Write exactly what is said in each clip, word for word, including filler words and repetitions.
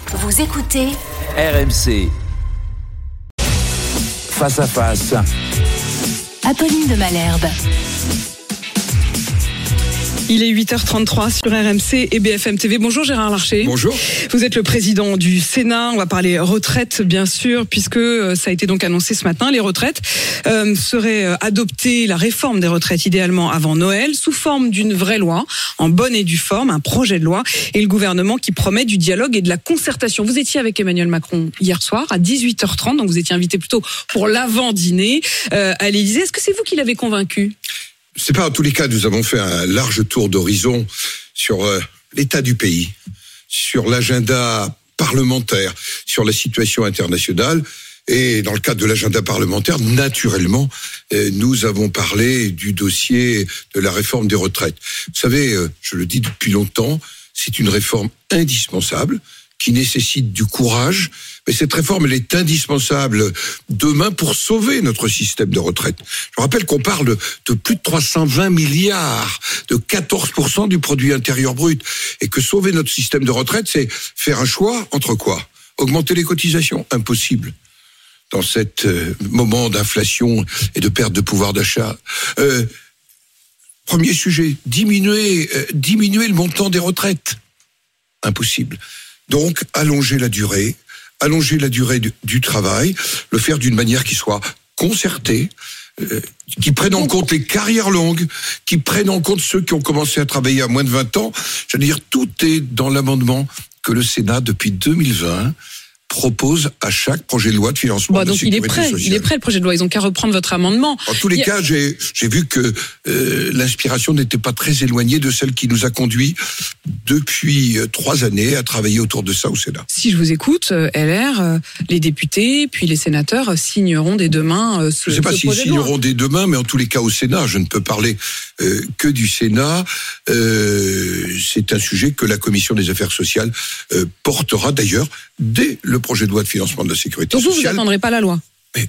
Vous écoutez R M C. Face à face. Apolline de Malherbe. Il est huit heures trente-trois sur R M C et B F M T V. Bonjour Gérard Larcher. Bonjour. Vous êtes le président du Sénat. On va parler retraite, bien sûr, puisque ça a été donc annoncé ce matin. Les retraites euh, seraient adoptées, la réforme des retraites idéalement avant Noël, sous forme d'une vraie loi, en bonne et due forme, un projet de loi, et le gouvernement qui promet du dialogue et de la concertation. Vous étiez avec Emmanuel Macron hier soir à dix-huit heures trente, donc vous étiez invité plutôt pour l'avant-dîner euh, à l'Élysée. Est-ce que c'est vous qui l'avez convaincu ? C'est pas en tous les cas, nous avons fait un large tour d'horizon sur euh, l'état du pays, sur l'agenda parlementaire, sur la situation internationale. Et dans le cadre de l'agenda parlementaire, naturellement, euh, nous avons parlé du dossier de la réforme des retraites. Vous savez, euh, je le dis depuis longtemps, c'est une réforme indispensable qui nécessite du courage. Mais cette réforme, elle est indispensable demain pour sauver notre système de retraite. Je rappelle qu'on parle de, de plus de trois cent vingt milliards, de quatorze pour cent du produit intérieur brut. Et que sauver notre système de retraite, c'est faire un choix entre quoi ? Augmenter les cotisations ? Impossible. Dans cet euh, moment d'inflation et de perte de pouvoir d'achat. Euh, premier sujet, diminuer, euh, diminuer le montant des retraites. Impossible. Donc, allonger la durée, allonger la durée du, du travail, le faire d'une manière qui soit concertée, euh, qui prenne en compte les carrières longues, qui prenne en compte ceux qui ont commencé à travailler à moins de vingt ans. Je veux dire, tout est dans l'amendement que le Sénat, depuis deux mille vingt, propose à chaque projet de loi de financement bon, de la donc sécurité il est prêt, sociale. Il est prêt le projet de loi, ils ont qu'à reprendre votre amendement. En tous les il... cas, j'ai, j'ai vu que euh, l'inspiration n'était pas très éloignée de celle qui nous a conduit depuis euh, trois années à travailler autour de ça au Sénat. Si je vous écoute, euh, L R, euh, les députés, puis les sénateurs euh, signeront dès demain euh, ce, je ne sais pas ce s'ils projet de loi. signeront dès demain, mais en tous les cas au Sénat, je ne peux parler euh, que du Sénat. Euh, c'est un sujet que la Commission des Affaires sociales euh, portera d'ailleurs dès le projet de loi de financement de la sécurité Donc vous, sociale. vous n'attendrez pas la loi ? Mais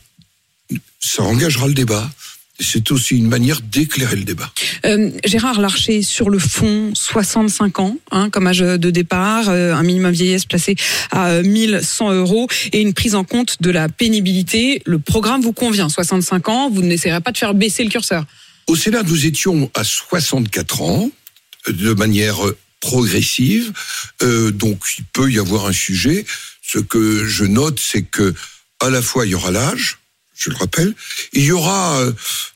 ça engagera le débat. C'est aussi une manière d'éclairer le débat. Euh, Gérard Larcher, sur le fond, soixante-cinq ans, hein, comme âge de départ, euh, un minimum vieillesse placé à euh, mille cent euros et une prise en compte de la pénibilité. Le programme vous convient, soixante-cinq ans, vous n'essayerez pas de faire baisser le curseur. Au Sénat, nous étions à soixante-quatre ans, de manière progressive, euh, donc il peut y avoir un sujet. Ce que je note, c'est que à la fois il y aura l'âge, je le rappelle, il y aura euh,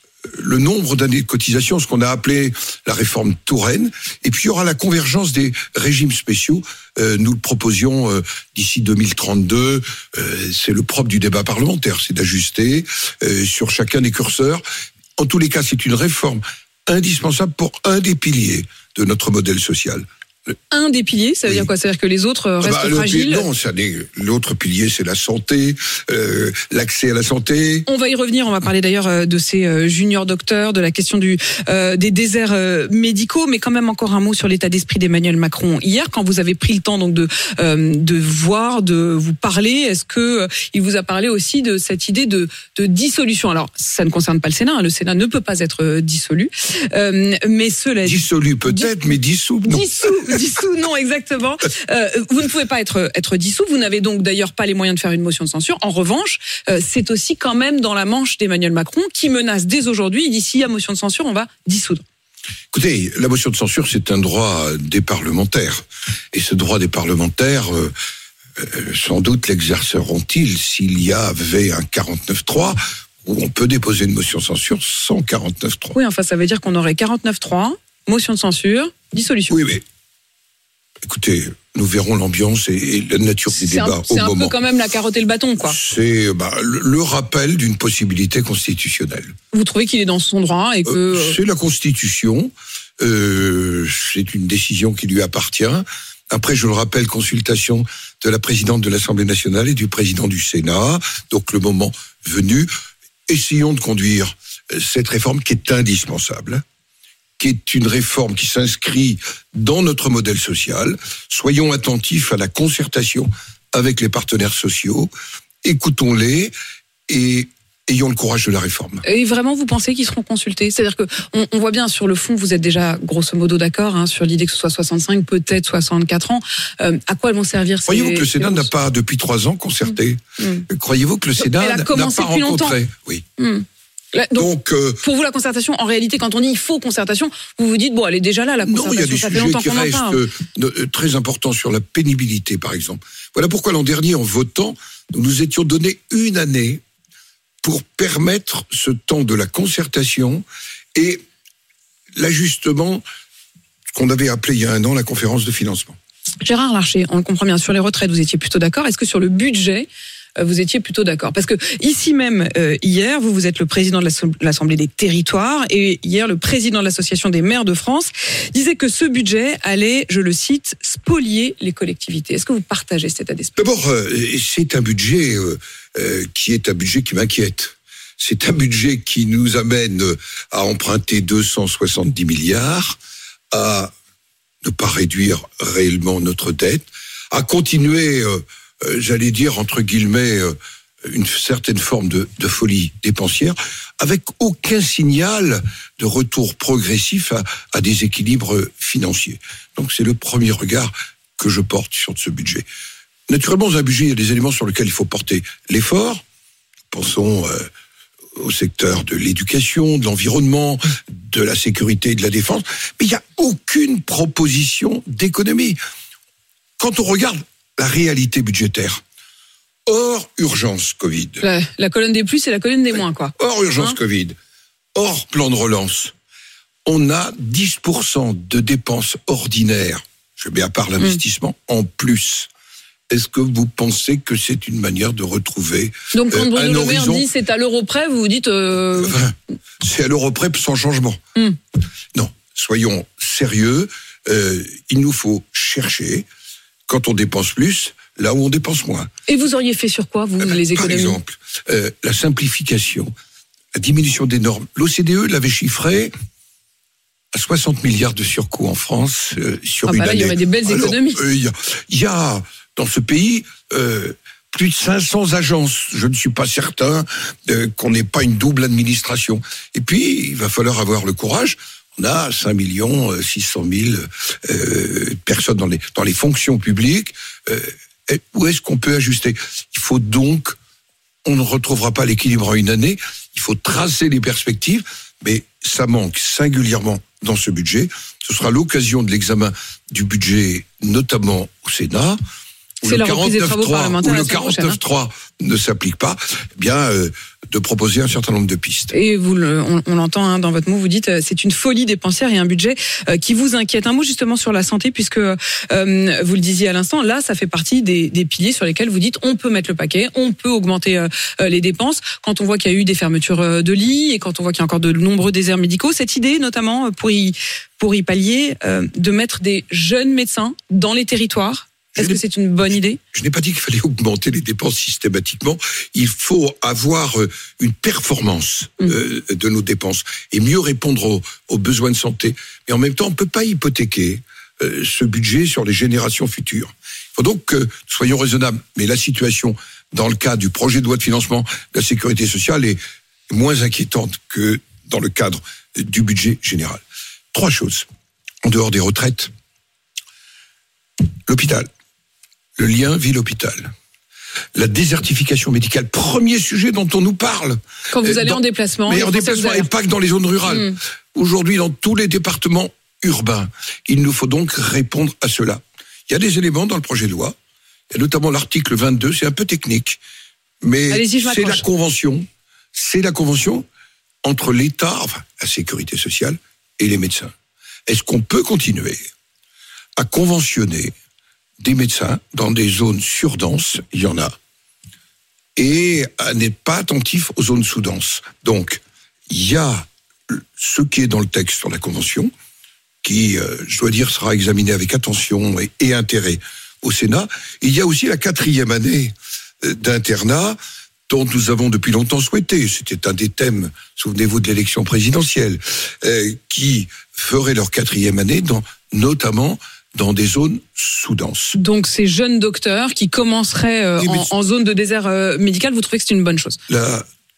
le nombre d'années de cotisation, ce qu'on a appelé la réforme Touraine, et puis il y aura la convergence des régimes spéciaux. Euh, nous le proposions euh, d'ici deux mille trente-deux. Euh, c'est le propre du débat parlementaire, c'est d'ajuster euh, sur chacun des curseurs. En tous les cas, c'est une réforme indispensable pour un des piliers de notre modèle social. Un des piliers, ça veut oui. dire quoi ? C'est-à-dire que les autres restent ah bah, fragiles ? Non, ça n'est, l'autre pilier, c'est la santé, euh, l'accès à la santé. On va y revenir, on va parler d'ailleurs de ces euh, juniors docteurs, de la question du euh, des déserts euh, médicaux, mais quand même encore un mot sur l'état d'esprit d'Emmanuel Macron. Hier, quand vous avez pris le temps donc de euh, de voir, de vous parler, est-ce que euh, il vous a parlé aussi de cette idée de de dissolution ? Alors, ça ne concerne pas le Sénat, hein, le Sénat ne peut pas être euh, dissolu, euh, mais cela dissolu peut-être, Dis... mais dissous non. Dissous, dissous non exactement. Euh, vous ne pouvez pas être être dissous. Vous n'avez donc d'ailleurs pas les moyens de faire une motion de censure. En revanche, euh, c'est aussi quand même dans la manche d'Emmanuel Macron qui menace dès aujourd'hui. Il dit s'il y a motion de censure, on va dissoudre. Écoutez, la motion de censure, c'est un droit des parlementaires. Et ce droit des parlementaires, euh, euh, sans doute l'exerceront-ils s'il y avait un quarante-neuf trois où on peut déposer une motion de censure sans quarante-neuf trois. Oui, enfin, ça veut dire qu'on aurait quarante-neuf trois, motion de censure, dissolution. Oui, mais écoutez, nous verrons l'ambiance et, et la nature des c'est débats un, au c'est moment. C'est un peu quand même la carotte et le bâton, quoi. C'est bah, le, le rappel d'une possibilité constitutionnelle. Vous trouvez qu'il est dans son droit et que... Euh, c'est la Constitution, euh, c'est une décision qui lui appartient. Après, je le rappelle, consultation de la présidente de l'Assemblée nationale et du président du Sénat. Donc, le moment venu, essayons de conduire cette réforme qui est indispensable, qui est une réforme qui s'inscrit dans notre modèle social. Soyons attentifs à la concertation avec les partenaires sociaux, écoutons-les et ayons le courage de la réforme. Et vraiment, vous pensez qu'ils seront consultés? C'est-à-dire que on, on voit bien sur le fond, vous êtes déjà grosso modo d'accord hein, sur l'idée que ce soit soixante-cinq, peut-être soixante-quatre ans. Euh, à quoi elles vont servir? Croyez-vous que le Sénat n'a pas depuis trois ans concerté? mmh. Croyez-vous que le Sénat n'a pas rencontré? Longtemps. Oui. Mmh. Là, donc, donc euh, pour vous, la concertation, en réalité, quand on dit il faut concertation, vous vous dites bon, elle est déjà là, la concertation. Non, il y a des ça sujets fait longtemps qui qu'on en restent parle. euh, très importants sur la pénibilité, par exemple. Voilà pourquoi l'an dernier, en votant, nous nous étions donné une année pour permettre ce temps de la concertation et l'ajustement qu'on avait appelé il y a un an la conférence de financement. Gérard Larcher, on le comprend bien, sur les retraites, vous étiez plutôt d'accord. Est-ce que sur le budget, vous étiez plutôt d'accord? Parce que ici même, euh, hier, vous, vous êtes le président de l'Assemblée des territoires et hier, le président de l'Association des maires de France disait que ce budget allait, je le cite, spolier les collectivités. Est-ce que vous partagez cet état d'esprit? D'abord, euh, c'est un budget euh, euh, qui est un budget qui m'inquiète. C'est un budget qui nous amène à emprunter deux cent soixante-dix milliards, à ne pas réduire réellement notre dette, à continuer... Euh, Euh, j'allais dire, entre guillemets, euh, une certaine forme de, de folie dépensière, avec aucun signal de retour progressif à, à des équilibres financiers. Donc c'est le premier regard que je porte sur ce budget. Naturellement, dans un budget, il y a des éléments sur lesquels il faut porter l'effort. Pensons euh, au secteur de l'éducation, de l'environnement, de la sécurité et de la défense. Mais il n'y a aucune proposition d'économie. Quand on regarde la réalité budgétaire, hors urgence Covid. La, la colonne des plus et la colonne des moins, quoi. Hors urgence hein Covid, hors plan de relance, on a dix pour cent de dépenses ordinaires, je mets à part l'investissement, mmh. en plus. Est-ce que vous pensez que c'est une manière de retrouver Donc quand Bruno euh, un Le Maire horizon... dit c'est à l'euro près, vous vous dites... Euh... Enfin, c'est à l'euro près sans changement. Mmh. Non, soyons sérieux, euh, il nous faut chercher... Quand on dépense plus, là où on dépense moins. Et vous auriez fait sur quoi, vous, euh, les économies? Par exemple, euh, la simplification, la diminution des normes. L'O C D E l'avait chiffré à soixante milliards de surcoût en France euh, sur ah une bah là, année. Il y aurait des belles Alors, économies. Il euh, y, y a dans ce pays euh, plus de cinq cents agences. Je ne suis pas certain euh, qu'on n'ait pas une double administration. Et puis, il va falloir avoir le courage. On a cinq millions six cent mille euh, personnes dans les, dans les fonctions publiques. Euh, où est-ce qu'on peut ajuster? Il faut donc, on ne retrouvera pas l'équilibre en une année, il faut tracer les perspectives, mais ça manque singulièrement dans ce budget. Ce sera l'occasion de l'examen du budget, notamment au Sénat, où C'est le la reprise des travaux parlementaires où la le semaine prochaine, quarante-neuf trois ne s'applique pas, eh bien... Euh, de proposer un certain nombre de pistes. Et vous, le, on, on l'entend hein, dans votre mot, vous dites euh, c'est une folie dépensière et un budget euh, qui vous inquiète. Un mot justement sur la santé, puisque euh, vous le disiez à l'instant, là, ça fait partie des, des piliers sur lesquels vous dites on peut mettre le paquet, on peut augmenter euh, les dépenses. Quand on voit qu'il y a eu des fermetures de lits et quand on voit qu'il y a encore de nombreux déserts médicaux, cette idée notamment pour y, pour y pallier, euh, de mettre des jeunes médecins dans les territoires. Est-ce que c'est une bonne idée? Je n'ai pas dit qu'il fallait augmenter les dépenses systématiquement. Il faut avoir une performance mmh. euh, de nos dépenses et mieux répondre aux, aux besoins de santé. Mais en même temps, on ne peut pas hypothéquer euh, ce budget sur les générations futures. Il faut donc que nous soyons raisonnables. Mais la situation, dans le cas du projet de loi de financement de la sécurité sociale, est moins inquiétante que dans le cadre du budget général. Trois choses. En dehors des retraites, l'hôpital. Le lien ville-hôpital. La désertification médicale, premier sujet dont on nous parle. Quand vous allez dans, en déplacement. Mais en déplacement et pas que dans les zones rurales. Mmh. Aujourd'hui, dans tous les départements urbains, il nous faut donc répondre à cela. Il y a des éléments dans le projet de loi, il y a notamment l'article vingt-deux, c'est un peu technique, mais c'est la convention, c'est la convention entre l'État, enfin la sécurité sociale, et les médecins. Est-ce qu'on peut continuer à conventionner des médecins dans des zones surdenses, il y en a, et à n'être pas attentif aux zones sous-denses. Donc, il y a ce qui est dans le texte sur la Convention, qui, euh, je dois dire, sera examiné avec attention et, et intérêt au Sénat. Il y a aussi la quatrième année d'internat, dont nous avons depuis longtemps souhaité, c'était un des thèmes, souvenez-vous de l'élection présidentielle, euh, qui ferait leur quatrième année, dans, notamment dans des zones sous-denses. Donc ces jeunes docteurs qui commenceraient euh, en, en zone de désert euh, médical, vous trouvez que c'est une bonne chose? La,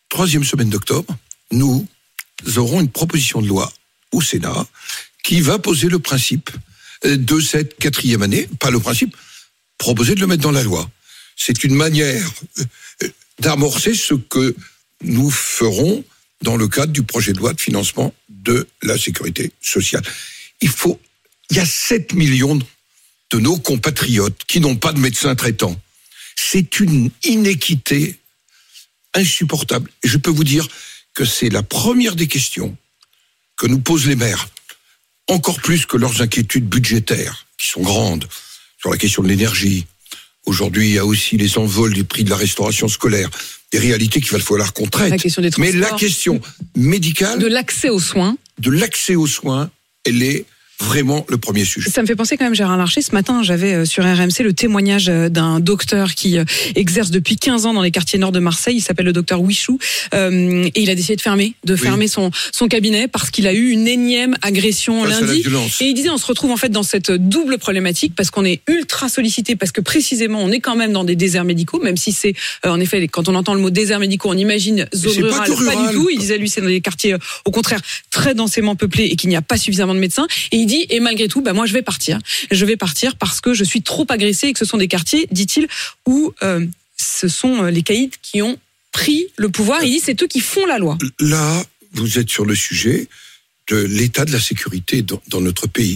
troisième semaine d'octobre, nous aurons une proposition de loi au Sénat qui va poser le principe de cette quatrième année, pas le principe, proposer de le mettre dans la loi. C'est une manière d'amorcer ce que nous ferons dans le cadre du projet de loi de financement de la sécurité sociale. Il faut, il y a sept millions de nos compatriotes qui n'ont pas de médecin traitant. C'est une inéquité insupportable. Et je peux vous dire que c'est la première des questions que nous posent les maires, encore plus que leurs inquiétudes budgétaires, qui sont grandes, sur la question de l'énergie. Aujourd'hui, il y a aussi les envols du prix de la restauration scolaire, des réalités qu'il va falloir qu'on traite. La question des Mais la question médicale, de l'accès aux soins, de l'accès aux soins, elle est vraiment le premier sujet. Ça me fait penser quand même, Gérard Larcher, ce matin, j'avais sur R M C le témoignage d'un docteur qui exerce depuis quinze ans dans les quartiers nord de Marseille. Il s'appelle le docteur Wichou. Euh, et il a décidé de fermer, de fermer oui. son, son cabinet parce qu'il a eu une énième agression Face lundi. Et il disait, on se retrouve en fait dans cette double problématique parce qu'on est ultra sollicité, parce que précisément, on est quand même dans des déserts médicaux, même si c'est, euh, en effet, quand on entend le mot désert médicaux, on imagine zone rurale, pas, rural. pas du tout. Il disait, lui, c'est dans des quartiers, au contraire, très densément peuplés et qu'il n'y a pas suffisamment de médecins. Et il dit, et malgré tout, bah moi je vais partir. Je vais partir parce que je suis trop agressé et que ce sont des quartiers, dit-il, où euh, ce sont les caïds qui ont pris le pouvoir. Il dit c'est eux qui font la loi. Là, vous êtes sur le sujet de l'état de la sécurité dans, dans notre pays.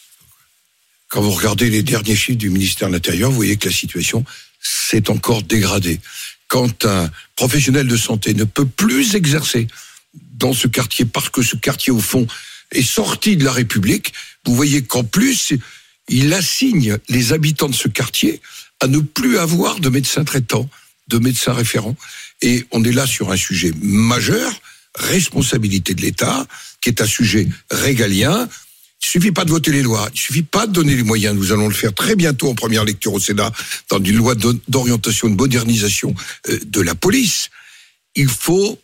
Quand vous regardez les derniers chiffres du ministère de l'Intérieur, vous voyez que la situation s'est encore dégradée. Quand un professionnel de santé ne peut plus exercer dans ce quartier parce que ce quartier, au fond, est sorti de la République, vous voyez qu'en plus, il assigne les habitants de ce quartier à ne plus avoir de médecins traitants, de médecins référents. Et on est là sur un sujet majeur, responsabilité de l'État, qui est un sujet régalien. Il suffit pas de voter les lois, il suffit pas de donner les moyens. Nous allons le faire très bientôt en première lecture au Sénat, dans une loi d'orientation et de modernisation de la police. Il faut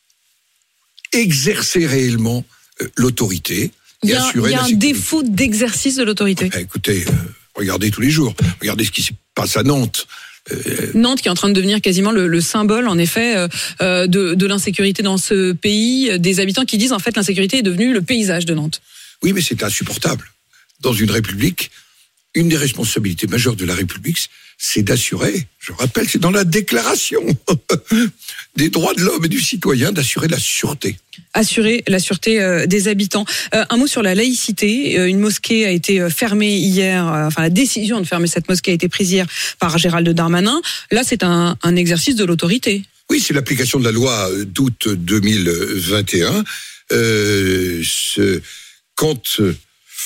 exercer réellement l'autorité. Il y a, il y a un défaut d'exercice de l'autorité. Ah, écoutez, euh, regardez tous les jours. Regardez ce qui se passe à Nantes. Euh... Nantes qui est en train de devenir quasiment le, le symbole, en effet, euh, de, de l'insécurité dans ce pays. Des habitants qui disent, en fait, l'insécurité est devenue le paysage de Nantes. Oui, mais c'est insupportable. Dans une République, une des responsabilités majeures de la République, c'est d'assurer, je rappelle, c'est dans la déclaration des droits de l'homme et du citoyen, d'assurer la sûreté. Assurer la sûreté euh, des habitants. Euh, un mot sur la laïcité. Euh, une mosquée a été fermée hier, euh, enfin la décision de fermer cette mosquée a été prise hier par Gérald Darmanin. Là, c'est un, un exercice de l'autorité. Oui, c'est l'application de la loi d'août deux mille vingt et un. Euh, ce, quand euh,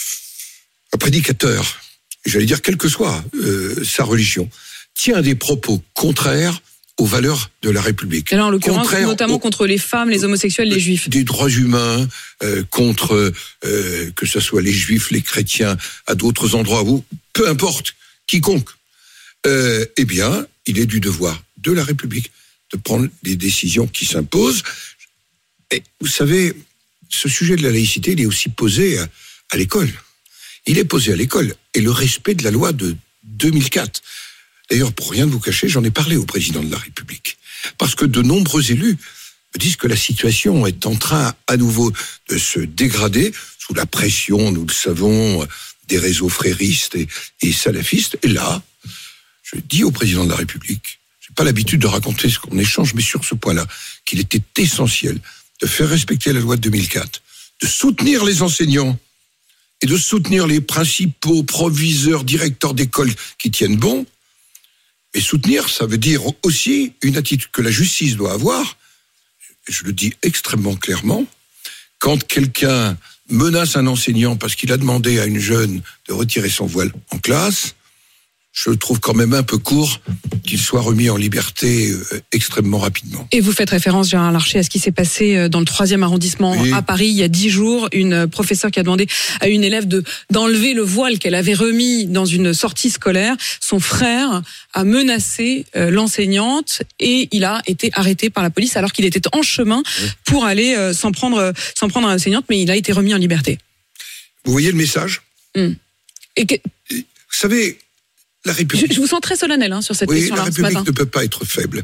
un prédicateur, j'allais dire quelle que soit euh, sa religion, tient des propos contraires aux valeurs de la République. Et là, en l'occurrence, notamment aux, contre les femmes, les homosexuels, les juifs. Des droits humains, euh, contre euh, que ce soit les juifs, les chrétiens, à d'autres endroits où, peu importe, quiconque, euh, eh bien, il est du devoir de la République de prendre des décisions qui s'imposent. Et vous savez, ce sujet de la laïcité, il est aussi posé à, à l'école. Il est posé à l'école. Et le respect de la loi de deux mille quatre. D'ailleurs, pour rien vous cacher, j'en ai parlé au président de la République. Parce que de nombreux élus me disent que la situation est en train à nouveau de se dégrader sous la pression, nous le savons, des réseaux fréristes et, et salafistes. Et là, je dis au président de la République, j'ai pas l'habitude de raconter ce qu'on échange, mais sur ce point-là, qu'il était essentiel de faire respecter la loi de deux mille quatre, de soutenir les enseignants et de soutenir les principaux proviseurs, directeurs d'école qui tiennent bon. Et soutenir, ça veut dire aussi une attitude que la justice doit avoir, je le dis extrêmement clairement, quand quelqu'un menace un enseignant parce qu'il a demandé à une jeune de retirer son voile en classe, je le trouve quand même un peu court qu'il soit remis en liberté euh, extrêmement rapidement. Et vous faites référence, Gérard Larcher, à ce qui s'est passé dans le troisième arrondissement oui. à Paris il y a dix jours. Une professeure qui a demandé à une élève de, d'enlever le voile qu'elle avait remis dans une sortie scolaire. Son frère a menacé euh, l'enseignante et il a été arrêté par la police alors qu'il était en chemin oui. pour aller euh, s'en prendre, s'en prendre à l'enseignante, mais il a été remis en liberté. Vous voyez le message ? mmh. Et que... Vous savez, La République... Je, je vous sens très solennel hein, sur cette oui, question-là la ce matin. République ne peut pas être faible.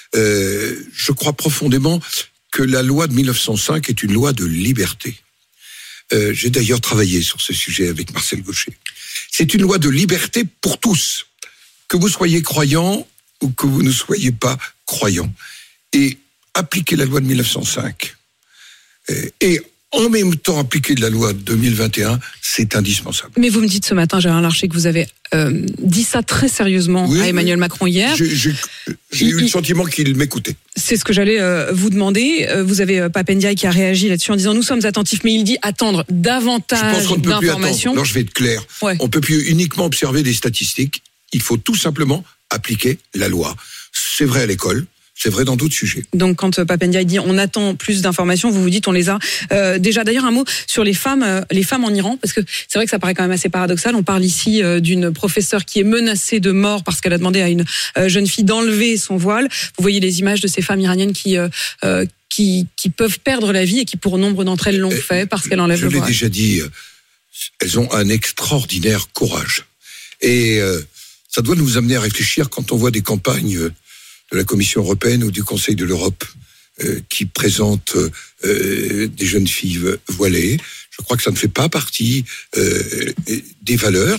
Euh, je crois profondément que la loi de mille neuf cent cinq est une loi de liberté. Euh, j'ai d'ailleurs travaillé sur ce sujet avec Marcel Gauchet. C'est une loi de liberté pour tous, que vous soyez croyant ou que vous ne soyez pas croyant. Et appliquer la loi de mille neuf cent cinq euh, et en même temps appliquer de la loi de deux mille vingt et un, c'est indispensable. Mais vous me dites ce matin, Gérard Larcher, que vous avez euh, dit ça très sérieusement oui, à Emmanuel oui. Macron hier. J'ai, j'ai, j'ai eu le sentiment qu'il m'écoutait. C'est ce que j'allais euh, vous demander. Euh, vous avez euh, Pape Ndiaye qui a réagi là-dessus en disant nous sommes attentifs, mais il dit attendre davantage je pense d'informations. Alors je vais être clair. Ouais. On ne peut plus uniquement observer des statistiques. Il faut tout simplement appliquer la loi. C'est vrai à l'école. C'est vrai dans d'autres sujets. Donc quand Pape Ndiaye dit on attend plus d'informations, vous vous dites on les a euh, déjà. D'ailleurs un mot sur les femmes, euh, les femmes en Iran, parce que c'est vrai que ça paraît quand même assez paradoxal. On parle ici euh, d'une professeure qui est menacée de mort parce qu'elle a demandé à une euh, jeune fille d'enlever son voile. Vous voyez les images de ces femmes iraniennes qui euh, euh, qui, qui peuvent perdre la vie et qui pour nombre d'entre elles l'ont euh, fait parce qu'elles enlèvent le voile. Je l'ai déjà dit, elles ont un extraordinaire courage et euh, ça doit nous amener à réfléchir quand on voit des campagnes de la Commission européenne ou du Conseil de l'Europe euh, qui présentent euh, des jeunes filles voilées. Je crois que ça ne fait pas partie euh, des valeurs.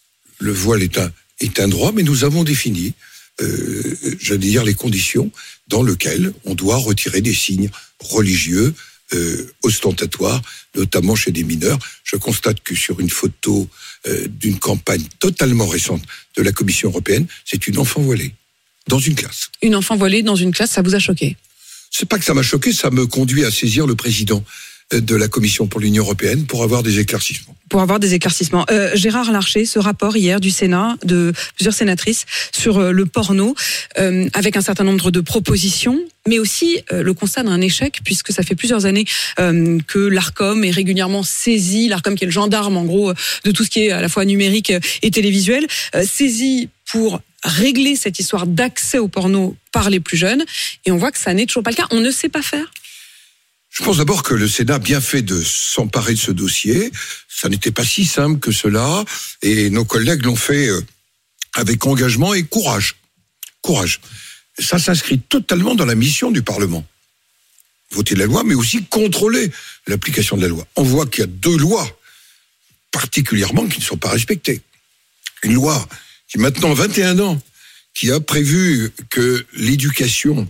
Le voile est un, est un droit, mais nous avons défini, euh, j'allais dire, les conditions dans lesquelles on doit retirer des signes religieux euh, ostentatoires, notamment chez des mineurs. Je constate que sur une photo euh, d'une campagne totalement récente de la Commission européenne, c'est une enfant voilée. Dans une classe. Une enfant voilée dans une classe, ça vous a choqué? C'est pas que ça m'a choqué, ça me conduit à saisir le président de la Commission pour l'Union européenne pour avoir des éclaircissements. Pour avoir des éclaircissements. Euh, Gérard Larcher, ce rapport hier du Sénat, de plusieurs sénatrices, sur euh, le porno, euh, avec un certain nombre de propositions, mais aussi euh, le constat d'un échec, puisque ça fait plusieurs années euh, que l'Arcom est régulièrement saisi, l'Arcom qui est le gendarme en gros de tout ce qui est à la fois numérique et télévisuel, euh, saisi pour régler cette histoire d'accès au porno par les plus jeunes, et on voit que ça n'est toujours pas le cas. On ne sait pas faire. Je pense d'abord que le Sénat a bien fait de s'emparer de ce dossier. Ça n'était pas si simple que cela, et nos collègues l'ont fait avec engagement et courage. Courage. Ça s'inscrit totalement dans la mission du Parlement. Voter la loi, mais aussi contrôler l'application de la loi. On voit qu'il y a deux lois, particulièrement, qui ne sont pas respectées. Une loi qui maintenant a vingt et un ans, qui a prévu que l'éducation,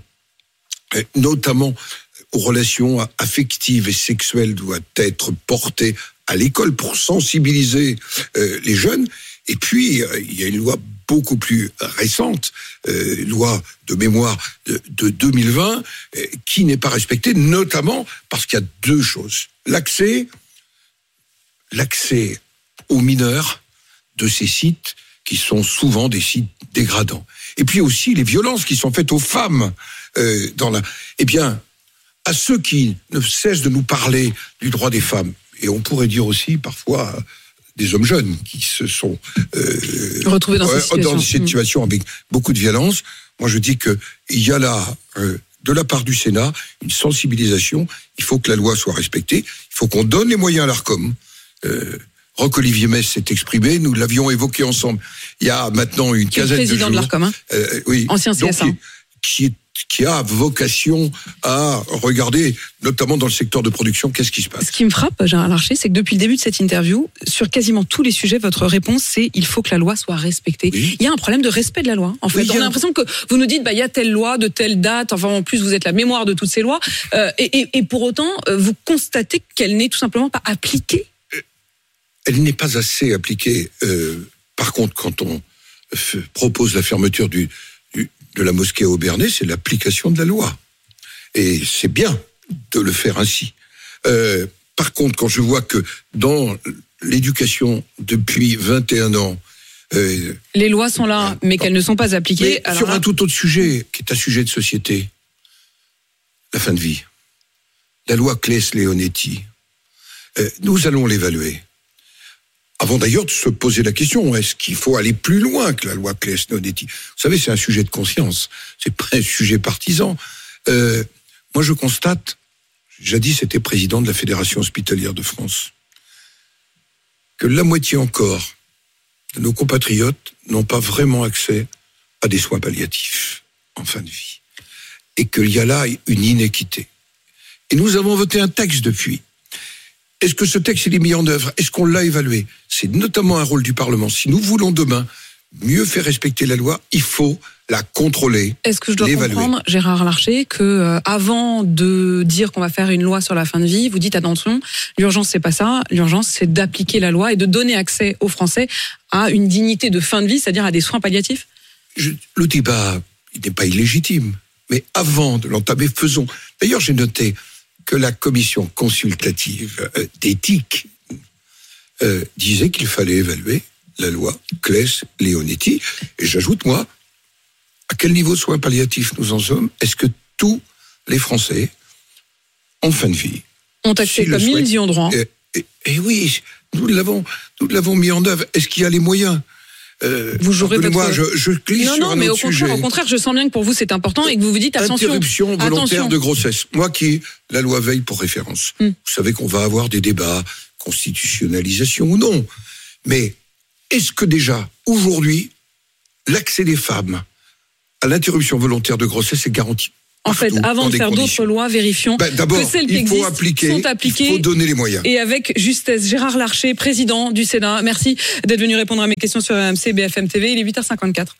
notamment aux relations affectives et sexuelles, doit être portée à l'école pour sensibiliser euh, les jeunes. Et puis, euh, il y a une loi beaucoup plus récente, euh, loi de mémoire de, de deux mille vingt, euh, qui n'est pas respectée, notamment parce qu'il y a deux choses. L'accès, l'accès aux mineurs de ces sites qui sont souvent des sites dégradants. Et puis aussi les violences qui sont faites aux femmes euh, dans la... Eh bien, à ceux qui ne cessent de nous parler du droit des femmes, et on pourrait dire aussi parfois des hommes jeunes qui se sont euh, retrouvés dans, euh, ces dans des situations avec beaucoup de violence, moi je dis qu'il y a là, euh, de la part du Sénat, une sensibilisation. Il faut que la loi soit respectée, il faut qu'on donne les moyens à l'Arcom. Euh, Roch-Olivier Metz s'est exprimé, nous l'avions évoqué ensemble il y a maintenant une quinzaine de jours. Président de l'Arcom, hein euh, oui, ancien C S A. Donc, qui, qui, qui a vocation à regarder, notamment dans le secteur de production, qu'est-ce qui se passe. Ce qui me frappe, Gérard Larcher, c'est que depuis le début de cette interview, sur quasiment tous les sujets, votre réponse, c'est il faut que la loi soit respectée. Oui. Il y a un problème de respect de la loi, en fait. Oui, on a l'impression que vous nous dites, bah, il y a telle loi de telle date, enfin, en plus, vous êtes la mémoire de toutes ces lois, euh, et, et, et pour autant, vous constatez qu'elle n'est tout simplement pas appliquée. Elle n'est pas assez appliquée. Euh, par contre, quand on f- propose la fermeture du, du, de la mosquée à Aubernais, c'est l'application de la loi. Et c'est bien de le faire ainsi. Euh, par contre, quand je vois que dans l'éducation, depuis vingt et un ans... Euh, les lois sont là, mais qu'elles ne sont pas appliquées. Mais alors sur là... un tout autre sujet, qui est un sujet de société, la fin de vie. La loi Claes-Leonetti, euh, nous allons l'évaluer. Avant d'ailleurs de se poser la question, est-ce qu'il faut aller plus loin que la loi Claes-Leonetti ? Vous savez, c'est un sujet de conscience, c'est pas un sujet partisan. Euh, moi, je constate, jadis j'étais président de la Fédération hospitalière de France, que la moitié encore nos compatriotes n'ont pas vraiment accès à des soins palliatifs en fin de vie. Et qu'il y a là une inéquité. Et nous avons voté un texte depuis. Est-ce que ce texte il est mis en œuvre? Est-ce qu'on l'a évalué? C'est notamment un rôle du Parlement. Si nous voulons demain mieux faire respecter la loi, il faut la contrôler. Est-ce que je dois l'évaluer. comprendre, Gérard Larcher, que euh, avant de dire qu'on va faire une loi sur la fin de vie, vous dites attention, l'urgence c'est pas ça, l'urgence c'est d'appliquer la loi et de donner accès aux Français à une dignité de fin de vie, c'est-à-dire à des soins palliatifs? Je, le débat, il n'est pas illégitime. Mais avant de l'entamer, faisons. D'ailleurs, j'ai noté que la commission consultative euh, d'éthique euh, disait qu'il fallait évaluer la loi Claes-Leonetti. Et j'ajoute, moi, à quel niveau de soins palliatifs nous en sommes? Est-ce que tous les Français, en fin de vie, ont accès comme ils y ont droit? Et, et, et oui, nous l'avons, nous l'avons mis en œuvre. Est-ce qu'il y a les moyens? Euh, vous jouerez votre... Moi, je, je glisse non, sur non, un mais autre au contraire, sujet. au contraire, je sens bien que pour vous c'est important et que vous vous dites attention. Interruption volontaire attention. de grossesse. Moi qui la loi Veil pour référence. Hmm. Vous savez qu'on va avoir des débats, constitutionnalisation ou non. Mais est-ce que déjà, aujourd'hui, l'accès des femmes à l'interruption volontaire de grossesse est garanti? En fait, avant de faire d'autres lois, vérifions ben, que celles qui existent appliquer, sont appliquées. Il faut donner les moyens. Et avec justesse. Gérard Larcher, président du Sénat, merci d'être venu répondre à mes questions sur R M C B F M T V. Il est huit heures cinquante-quatre.